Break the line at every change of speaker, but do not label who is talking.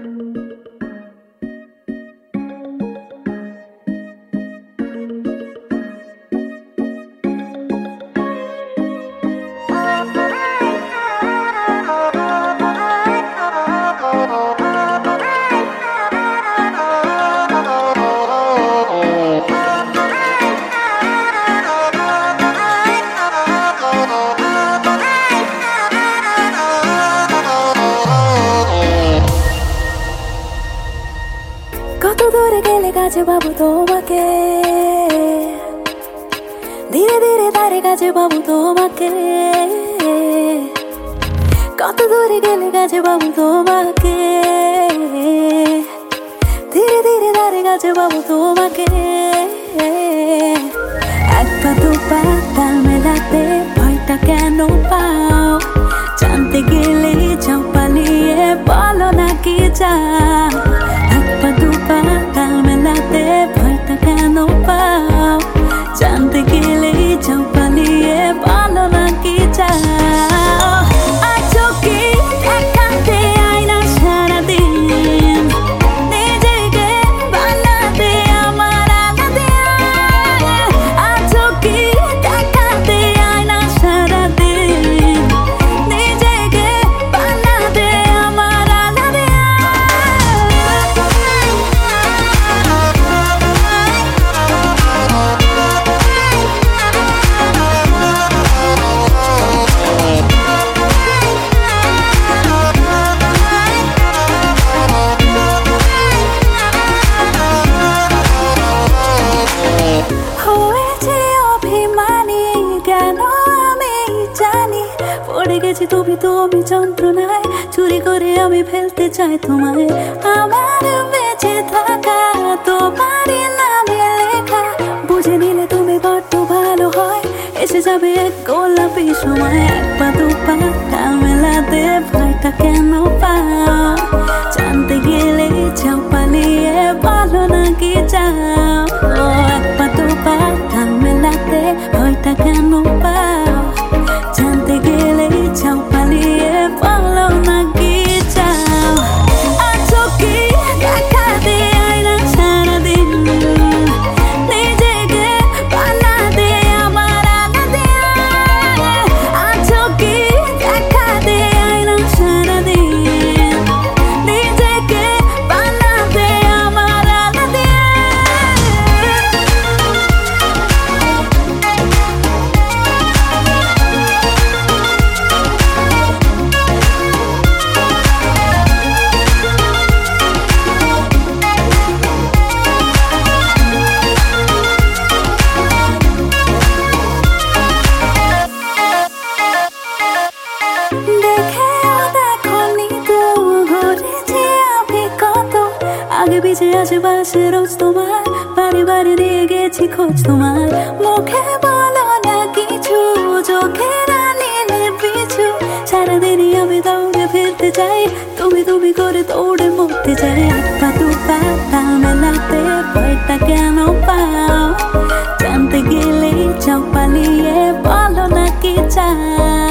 কত দূরে গেলে কাছে বাবু তোমাকে, ধীরে ধীরে তারে কাছে বাবু তোমাকে। কত দূরে গেলে কাছে বাবু তোমাকে, ধীরে ধীরে তারে কাছে বাবু তোমাকে। এক পা দু পা তাল মেলাতে ভয়টা কেন পাও? জানতে গেলে যাও পালিয়ে, বলো না কি চাও? এক পা দু পা তাল মেলাতে ভয়টা কেন পাও? জানতে গেলে যাও পালিয়ে, বলো না কি চাও? আছো কি দেখাতে আয়না সারাদিন, নিজেকে বানাতে আমার আলাদা। আছো কি দেখাতে আয়না সারাদিন, নিজেকে বানাতে আমার আলাদা। হয়েছে অভিমানী কেন আমি জানি, পড়ে গেছি তুমি তুমি যন্ত্রণায়, চুরি করে আমি ফেলতে চাই তোমায়। আমার বেঁচে থাকা তোমারই নামে লেখা, বুঝে নিলে তুমি বড্ড ভালো হয়, এসে যাবে এক গোলাপি সময়। এক পা দু পা তাল মেলাতে ভয়টা কেন পাও? জানতে গেলে যাও পালিয়ে, বলো না কি চাও? ও এক পা দু পা তাল মেলাতে ভয়টা কেন পাও? জানতে গেলে যাও পালিয়ে, বলো না কি চাও? আছো কি দেখাতে আয়না সারাদিন, নিজেকে বানাতে আমার আলাদা। আছো কি দেখাতে আয়না সারাদিন, নিজেকে বানাতে আমার আলাদা। দেখেও দেখনি তো ঘটেছে আমি কত, আগে পিছে আশেপাশে রোজ তোমার, বাড়ি বাড়ি নিয়ে গেছি খোঁজ তোমার। মুখে বলো না কিছু, চোখে না নিলে পিছু, সারাদিনই আমি দৌড়ে ফিরতে চাই, তুমি তুমি করে দৌড়ে মরতে চাই। এক পা দু পা তাল মেলাতে ভয়টা কেন পাও? জানতে গেলে যাও পালিয়ে, বলো না কি চাও?